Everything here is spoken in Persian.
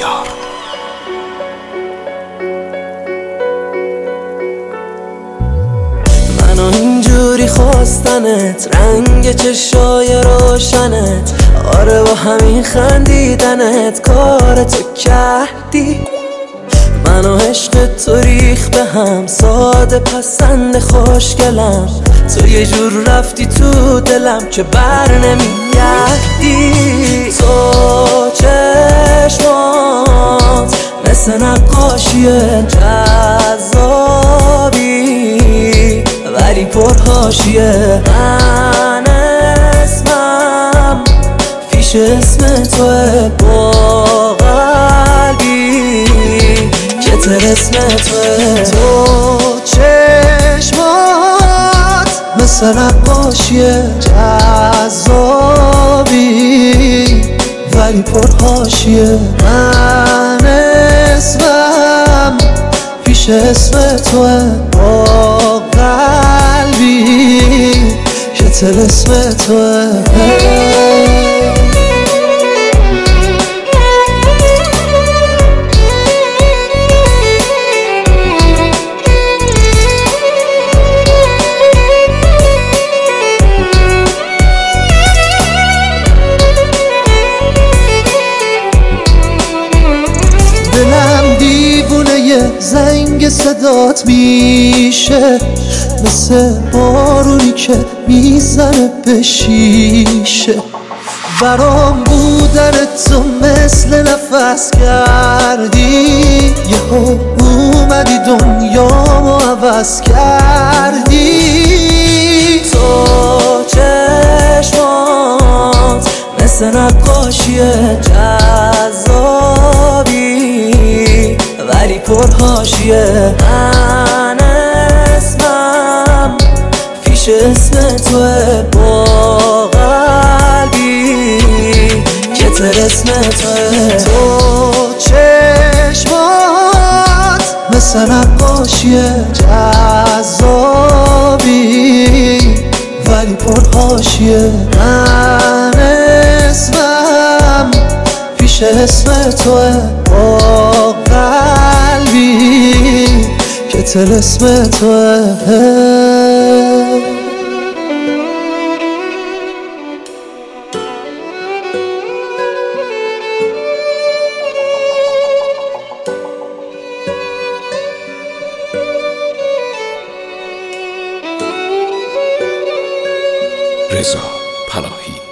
شهریار. منو اینجوری خواستنت، رنگ چشای روشنت، آره با همین خندیدنت کارتو کردی. منو عشق تو ریخ به هم، ساده پسند خوشگلم، تو یه جور رفتی تو دلم که بر نمیگردی. تو چشمات مثل نقاشی جذابی ولی پرحاشیه. من اسمم پیش اسم توه، با قلبی که طلسم توه. تو چشمات مثل نقاشی جذابی ولی پرحاشیه. من اسمم پیش اسم توه، با قلبی که طلسم توه. دلم دیوونه زنگ صدات میشه، مثل بارونی که میزنه به شیشه. برام بودن تو مثل نفس کردی، یهو اومدی دنیامو عوض کردی. تو چشمات مثل نقاشی جذابی ولی پرحاشیه. من اسمم پیش اسم توه، با قلبی که طلسم توه. تو چشمات مثل نقاشی جذابی ولی پرحاشیه. من اسمم پیش اسم توه، با قلبی که طلسم توه. رضا پناهی.